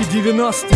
дети 90-х.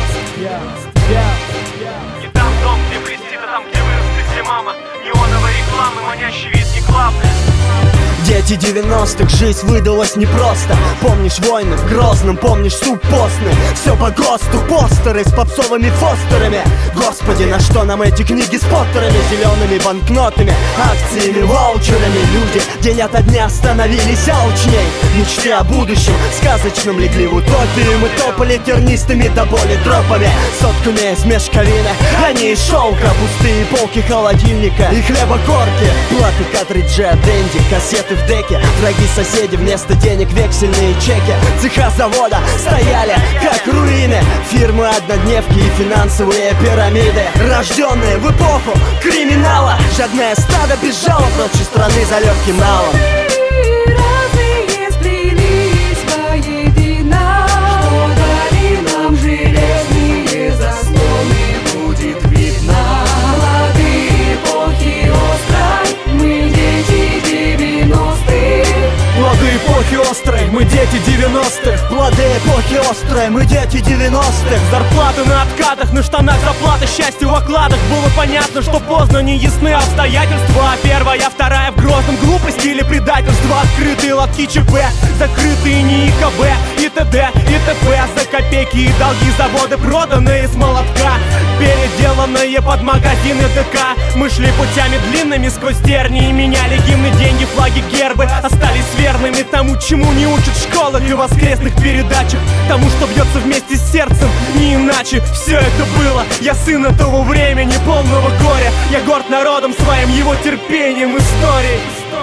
Не там дом, где блестит, а там, где вырастет, где мама. Неоновой рекламы, манящий вид не главное. Дети 90-х, жизнь выдалась непросто. Помнишь войны в Грозном, помнишь суп постный. Все по ГОСТу, постеры с попсовыми фостерами. Господи, на что нам эти книги с поттерами, зелеными банкнотами, акциями, ваучерами? Люди день ото дня становились алчней. Мечты о будущем сказочном легли в утопии. Мы топали тернистыми до боли тропами, сотками из мешковины, а не из шелка. Пустые полки холодильника и хлебокорки, платы, картриджи от Дэнди, кассеты в деке. Враги соседи, вместо денег вексельные чеки. Цеха завода стояли как руины, фирмы однодневки и финансовые пирамиды. Рожденные в эпоху криминала, жадное стадо бежало прочь из страны за легким налом. Разные сплелись воедино, что дали нам железные заслоны, будет видно. Молодые эпохи острой, мы дети 90-х. Плоды эпохи острой, мы дети 90-х. Плоды эпохи острой, мы дети 90-х. Зарплаты на откатах, на штанах заплаты, счастье в окладах. Было понятно, что поздно, не ясны обстоятельства. Первая, вторая в Грозном, глупости или предательство. Открытые лотки ЧП, закрытые НИИ КБ и т.д. и т.п. За копейки и долги заводы, проданные с молотка, переделанные под магазины ДК. Мы шли путями длинными сквозь тернии, меняли гимны, деньги, флаги, гербы. Остались верными тому, чему не учат в школах и воскресных передачах, тому, что бьется вместе с сердцем, не иначе. Все это было, я сын этого времени, полного горя. Я горд народом своим, его терпением, историей.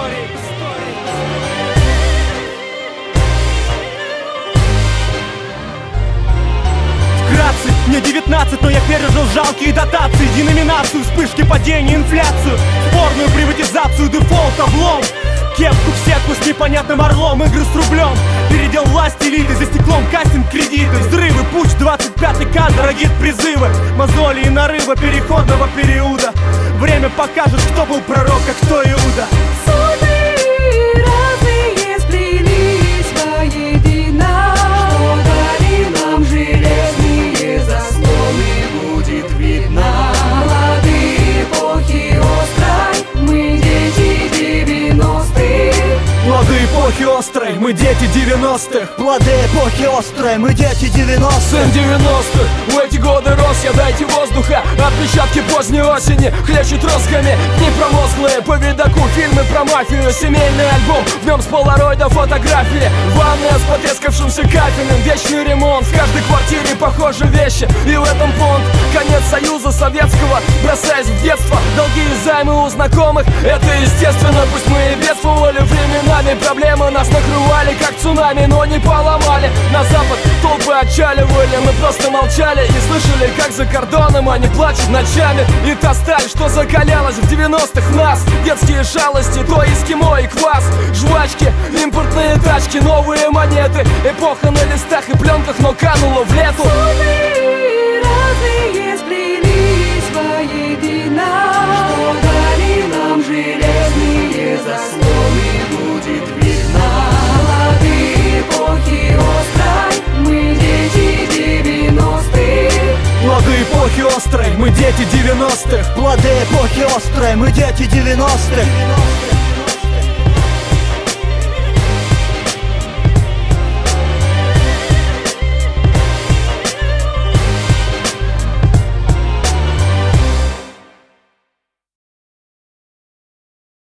Вкратце, мне 19, но я пережил жалкие дотации, деноминацию, вспышки падения, инфляцию, спорную приватизацию, дефолт, облом. Кепку в сетку с непонятным орлом, игры с рублем, передел власти элиты, за стеклом кастинг, кредиты, взрывы, путь, 25-й кадр, агит-призывы, мозоли и нарывы переходного периода. Время покажет, кто был пророк, а кто Иуда. Суды разные сплелись воедино, что дали нам железные заслоны, будет видно. Молодые эпохи острой, мы дети 90-х. Плоды эпохи острой, мы дети 90-х. Плоды эпохи острой, мы дети 90-х. Сын 90-х, в эти годы рос я, дайте воздуха. Отпечатки поздней осени хлещут розгами. Дни промозглые, по видаку, фильмы про мафию. Семейный альбом, в нем с полароида фотографии. Ванная с потрескавшимся кафелем, вечный ремонт. В каждой квартире похожи вещи, и в этом понт. Конец Союза Советского, бросаясь в детство. Долги и займы у знакомых, это естественно. Пусть мы и бедствовали временами, проблемы нас накрывали как цунами, но не поломали. На запад толпы отчаливали, мы просто молчали и слышали, как за кордоном они плачут ночами. И та сталь, что закалялась в 90-х в нас, детские шалости, то эскимо и квас, жвачки, импортные тачки, новые монеты. Эпоха на листах и пленках, но канула в лету. Суды разные сплелись воедино, что дали нам железные заслоны, будет видно. Молодые эпохи острой, мы дети 90-х. Плоды эпохи острой, мы дети 90-х. Плоды эпохи острой, мы дети 90-х.